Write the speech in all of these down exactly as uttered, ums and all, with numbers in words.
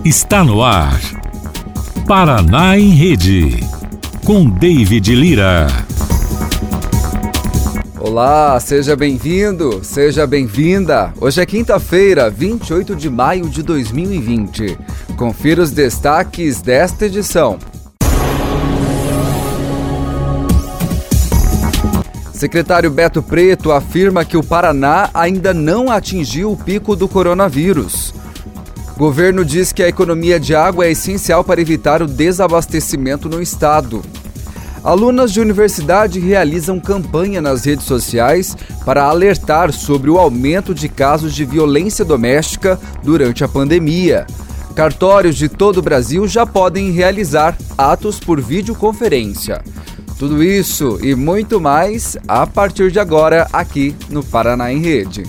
Está no ar. Paraná em Rede, com David Lira. Olá, seja bem-vindo, seja bem-vinda. Hoje é quinta-feira, vinte e oito de maio de dois mil e vinte. Confira os destaques desta edição. Secretário Beto Preto afirma que o Paraná ainda não atingiu o pico do coronavírus. Governo diz que a economia de água é essencial para evitar o desabastecimento no estado. Alunas de universidade realizam campanha nas redes sociais para alertar sobre o aumento de casos de violência doméstica durante a pandemia. Cartórios de todo o Brasil já podem realizar atos por videoconferência. Tudo isso e muito mais a partir de agora aqui no Paraná em Rede.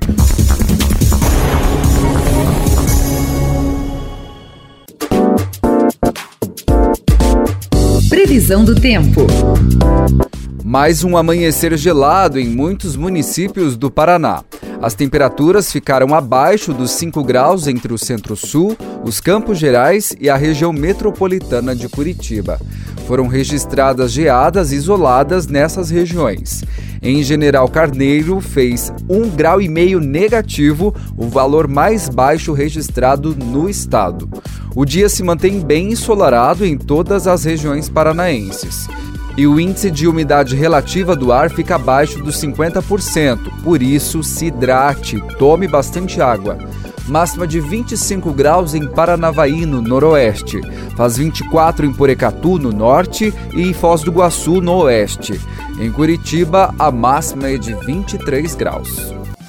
Previsão do tempo. Mais um amanhecer gelado em muitos municípios do Paraná. As temperaturas ficaram abaixo dos cinco graus entre o Centro-Sul, os Campos Gerais e a região metropolitana de Curitiba. Foram registradas geadas isoladas nessas regiões. Em General Carneiro, fez um grau e meio negativo, o valor mais baixo registrado no estado. O dia se mantém bem ensolarado em todas as regiões paranaenses. E o índice de umidade relativa do ar fica abaixo dos cinquenta por cento, por isso se hidrate, tome bastante água. Máxima de vinte e cinco graus em Paranavaí, no noroeste. Faz vinte e quatro em Porecatu, no norte, e em Foz do Iguaçu, no oeste. Em Curitiba, a máxima é de vinte e três graus.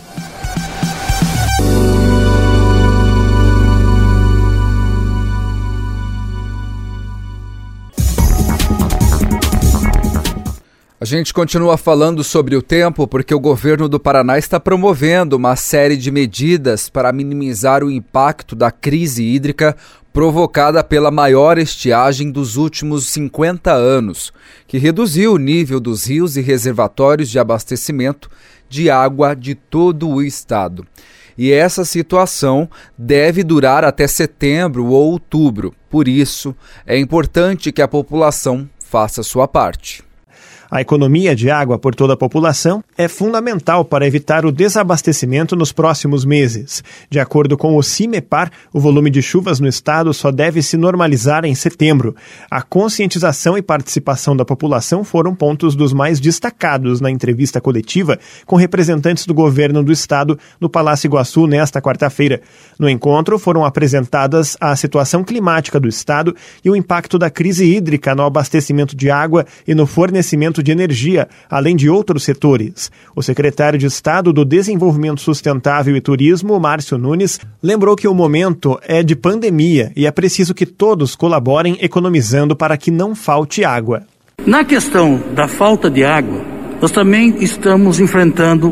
A gente continua falando sobre o tempo porque o governo do Paraná está promovendo uma série de medidas para minimizar o impacto da crise hídrica provocada pela maior estiagem dos últimos cinquenta anos, que reduziu o nível dos rios e reservatórios de abastecimento de água de todo o estado. E essa situação deve durar até setembro ou outubro. Por isso, é importante que a população faça sua parte. A economia de água por toda a população é fundamental para evitar o desabastecimento nos próximos meses. De acordo com o CIMEPAR, o volume de chuvas no estado só deve se normalizar em setembro. A conscientização e participação da população foram pontos dos mais destacados na entrevista coletiva com representantes do governo do estado no Palácio Iguaçu nesta quarta-feira. No encontro foram apresentadas a situação climática do estado e o impacto da crise hídrica no abastecimento de água e no fornecimento de energia, além de outros setores. O secretário de Estado do Desenvolvimento Sustentável e Turismo, Márcio Nunes, lembrou que o momento é de pandemia e é preciso que todos colaborem economizando para que não falte água. Na questão da falta de água, nós também estamos enfrentando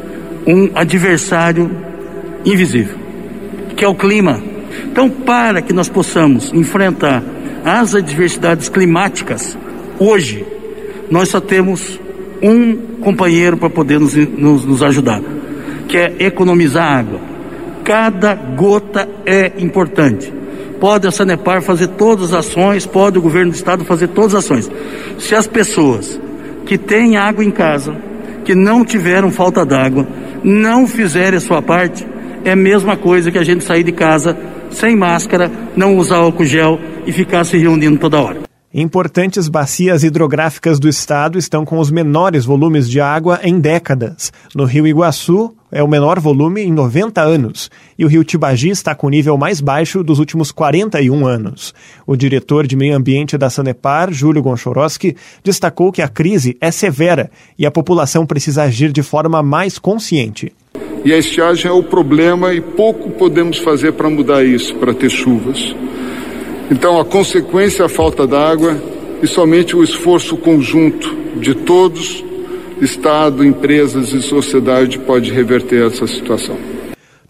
um adversário invisível, que é o clima. Então, para que nós possamos enfrentar as adversidades climáticas, hoje, nós só temos um companheiro para poder nos, nos, nos ajudar, que é economizar água. Cada gota é importante. Pode a Sanepar fazer todas as ações, pode o governo do estado fazer todas as ações. Se as pessoas que têm água em casa, que não tiveram falta d'água, não fizerem a sua parte, é a mesma coisa que a gente sair de casa sem máscara, não usar álcool gel e ficar se reunindo toda hora. Importantes bacias hidrográficas do estado estão com os menores volumes de água em décadas. No Rio Iguaçu é o menor volume em noventa anos e o Rio Tibagi está com o nível mais baixo dos últimos quarenta e um anos. O diretor de meio ambiente da Sanepar, Júlio Gonchoroski, destacou que a crise é severa e a população precisa agir de forma mais consciente. E a estiagem é o problema e pouco podemos fazer para mudar isso, para ter chuvas. Então, a consequência é a falta d'água e somente o esforço conjunto de todos, Estado, empresas e sociedade, pode reverter essa situação.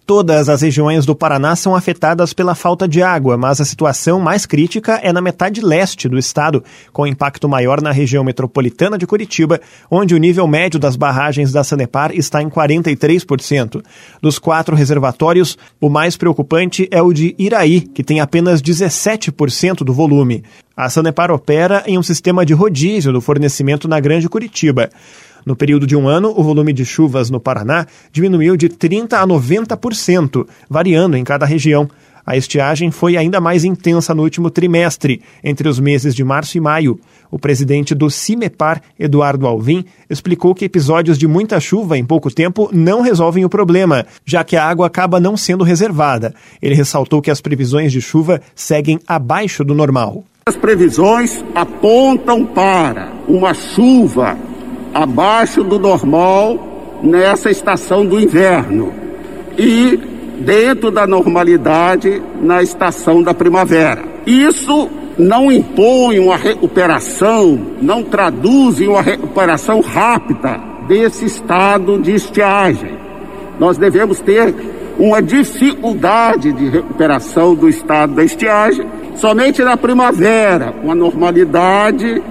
todas as regiões do Paraná são afetadas pela falta de água, mas a situação mais crítica é na metade leste do estado, com impacto maior na região metropolitana de Curitiba, onde o nível médio das barragens da Sanepar está em quarenta e três por cento. Dos quatro reservatórios, o mais preocupante é o de Iraí, que tem apenas dezessete por cento do volume. A Sanepar opera em um sistema de rodízio do fornecimento na Grande Curitiba. No período de um ano, o volume de chuvas no Paraná diminuiu de trinta por cento a noventa por cento, variando em cada região. A estiagem foi ainda mais intensa no último trimestre, entre os meses de março e maio. O presidente do CIMEPAR, Eduardo Alvim, explicou que episódios de muita chuva em pouco tempo não resolvem o problema, já que a água acaba não sendo reservada. Ele ressaltou que as previsões de chuva seguem abaixo do normal. As previsões apontam para uma chuva abaixo do normal nessa estação do inverno e dentro da normalidade na estação da primavera. Isso não impõe uma recuperação, não traduz em uma recuperação rápida desse estado de estiagem. Nós devemos ter uma dificuldade de recuperação do estado da estiagem somente na primavera, uma normalidade,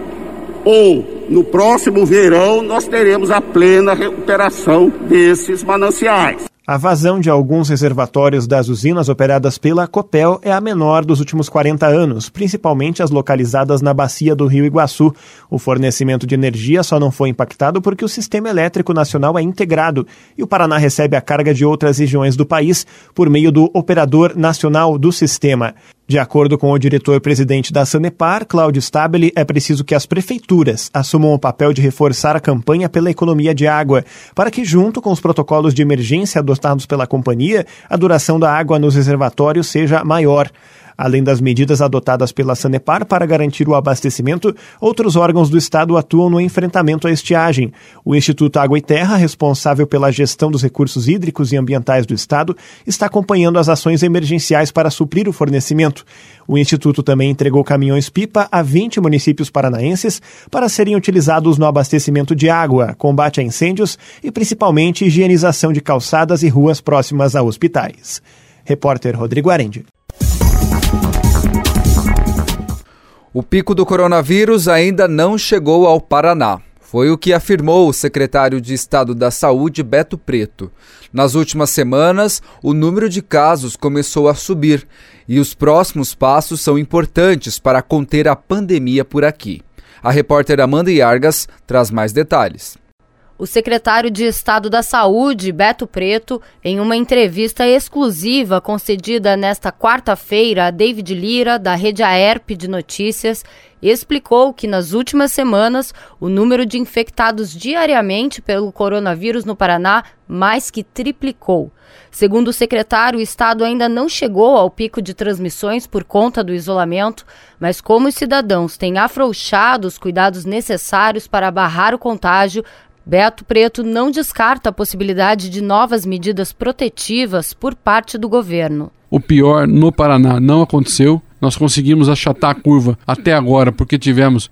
ou no próximo verão nós teremos a plena recuperação desses mananciais. A vazão de alguns reservatórios das usinas operadas pela Copel é a menor dos últimos quarenta anos, principalmente as localizadas na bacia do Rio Iguaçu. O fornecimento de energia só não foi impactado porque o sistema elétrico nacional é integrado e o Paraná recebe a carga de outras regiões do país por meio do Operador Nacional do Sistema. De acordo com o diretor-presidente da Sanepar, Cláudio Stabile, é preciso que as prefeituras assumam o papel de reforçar a campanha pela economia de água, para que, junto com os protocolos de emergência adotados pela companhia, a duração da água nos reservatórios seja maior. Além das medidas adotadas pela Sanepar para garantir o abastecimento, outros órgãos do Estado atuam no enfrentamento à estiagem. O Instituto Água e Terra, responsável pela gestão dos recursos hídricos e ambientais do Estado, está acompanhando as ações emergenciais para suprir o fornecimento. O Instituto também entregou caminhões-pipa a vinte municípios paranaenses para serem utilizados no abastecimento de água, combate a incêndios e principalmente higienização de calçadas e ruas próximas a hospitais. Repórter Rodrigo Arendi. O pico do coronavírus ainda não chegou ao Paraná. Foi o que afirmou o secretário de Estado da Saúde, Beto Preto. Nas últimas semanas, o número de casos começou a subir e os próximos passos são importantes para conter a pandemia por aqui. A repórter Amanda Iargas traz mais detalhes. O secretário de Estado da Saúde, Beto Preto, em uma entrevista exclusiva concedida nesta quarta-feira a David Lira, da Rede Aerp de Notícias, explicou que nas últimas semanas o número de infectados diariamente pelo coronavírus no Paraná mais que triplicou. Segundo o secretário, o estado ainda não chegou ao pico de transmissões por conta do isolamento, mas como os cidadãos têm afrouxado os cuidados necessários para barrar o contágio, Beto Preto não descarta a possibilidade de novas medidas protetivas por parte do governo. O pior no Paraná não aconteceu. Nós conseguimos achatar a curva até agora porque tivemos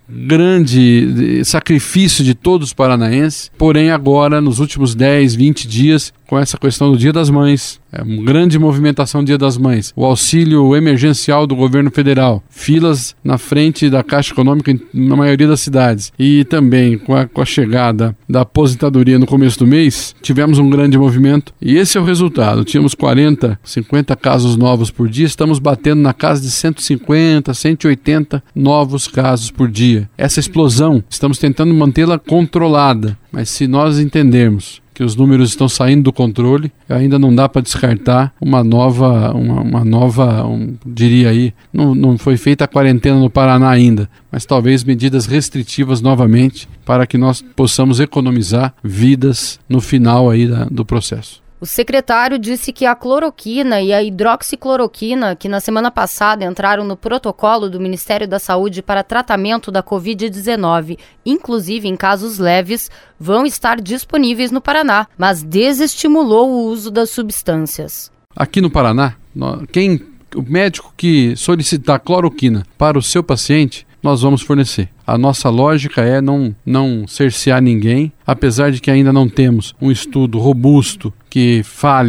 grande sacrifício de todos os paranaenses. Porém, agora, nos últimos dez, vinte dias, com essa questão do Dia das Mães, é uma grande movimentação do Dia das Mães, o auxílio emergencial do governo federal, filas na frente da Caixa Econômica na maioria das cidades e também com a, com a chegada da aposentadoria no começo do mês, tivemos um grande movimento e esse é o resultado. Tínhamos quarenta, cinquenta casos novos por dia, estamos batendo na casa de cento e cinquenta, cento e oitenta novos casos por dia. Essa explosão, estamos tentando mantê-la controlada, mas se nós entendermos que os números estão saindo do controle, ainda não dá para descartar uma nova, uma, uma nova, um, diria aí, não, não foi feita a quarentena no Paraná ainda, mas talvez medidas restritivas novamente para que nós possamos economizar vidas no final aí da, do processo. O secretário disse que a cloroquina e a hidroxicloroquina, que na semana passada entraram no protocolo do Ministério da Saúde para tratamento da covid dezenove, inclusive em casos leves, vão estar disponíveis no Paraná, mas desestimulou o uso das substâncias. Aqui no Paraná, quem, o médico que solicitar cloroquina para o seu paciente, nós vamos fornecer. A nossa lógica é não, não cercear ninguém, apesar de que ainda não temos um estudo robusto que fale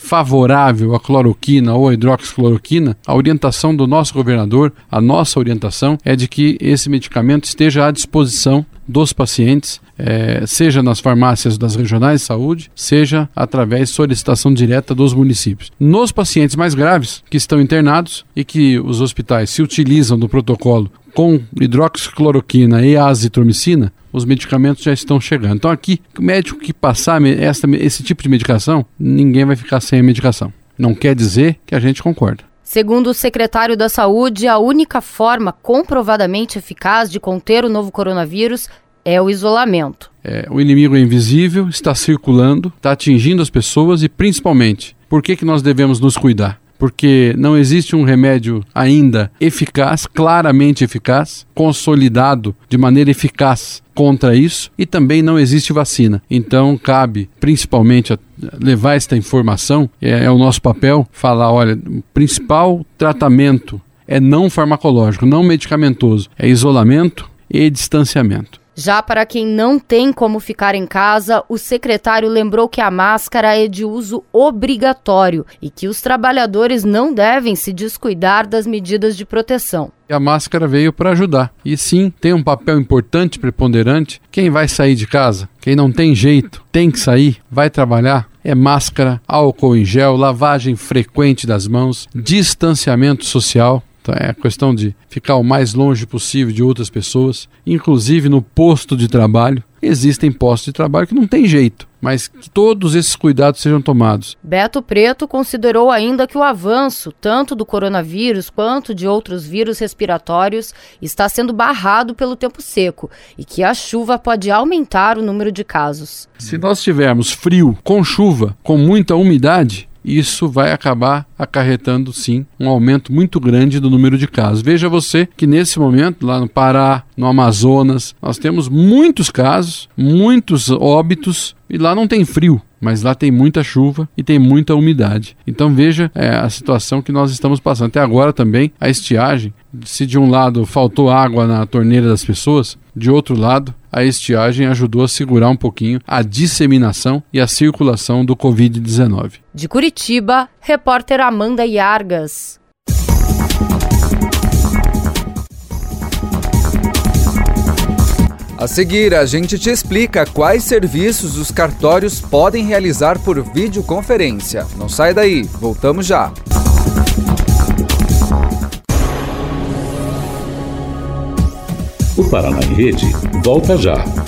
favorável à cloroquina ou à hidroxicloroquina, a orientação do nosso governador, a nossa orientação é de que esse medicamento esteja à disposição dos pacientes, é, seja nas farmácias das regionais de saúde, seja através de solicitação direta dos municípios. Nos pacientes mais graves, que estão internados e que os hospitais se utilizam do protocolo com hidroxicloroquina e azitromicina, os medicamentos já estão chegando. Então aqui, o médico que passar essa, esse tipo de medicação, ninguém vai ficar sem a medicação. Não quer dizer que a gente concorda. Segundo o secretário da Saúde, a única forma comprovadamente eficaz de conter o novo coronavírus é o isolamento. É, o inimigo é invisível, está circulando, está atingindo as pessoas e, principalmente, por que que nós devemos nos cuidar? Porque não existe um remédio ainda eficaz, claramente eficaz, consolidado de maneira eficaz contra isso, e também não existe vacina. Então cabe principalmente a levar esta informação, é, é o nosso papel, falar, olha, o principal tratamento é não farmacológico, não medicamentoso, é isolamento e distanciamento. Já para quem não tem como ficar em casa, o secretário lembrou que a máscara é de uso obrigatório e que os trabalhadores não devem se descuidar das medidas de proteção. A máscara veio para ajudar. E sim, tem um papel importante, preponderante. Quem vai sair de casa, quem não tem jeito, tem que sair, vai trabalhar, é máscara, álcool em gel, lavagem frequente das mãos, distanciamento social. É a questão de ficar o mais longe possível de outras pessoas, inclusive no posto de trabalho. Existem postos de trabalho que não tem jeito, mas que todos esses cuidados sejam tomados. Beto Preto considerou ainda que o avanço, tanto do coronavírus quanto de outros vírus respiratórios, está sendo barrado pelo tempo seco e que a chuva pode aumentar o número de casos. Se nós tivermos frio, com chuva, com muita umidade, isso vai acabar acarretando, sim, um aumento muito grande do número de casos. Veja você que nesse momento, lá no Pará, no Amazonas, nós temos muitos casos, muitos óbitos, e lá não tem frio, mas lá tem muita chuva e tem muita umidade. Então veja é, a situação que nós estamos passando. Até agora também a estiagem, se de um lado faltou água na torneira das pessoas, de outro lado a estiagem ajudou a segurar um pouquinho a disseminação e a circulação do covid dezenove. De Curitiba, repórter Amanda Iargas. A seguir, a gente te explica quais serviços os cartórios podem realizar por videoconferência. Não sai daí, voltamos já. O Paraná em Rede volta já.